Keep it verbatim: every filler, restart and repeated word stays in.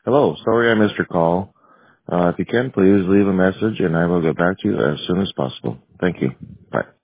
Hello, sorry I missed your call. Uh, if you can, please leave a message and I will get back to you as soon as possible. Thank you. Bye.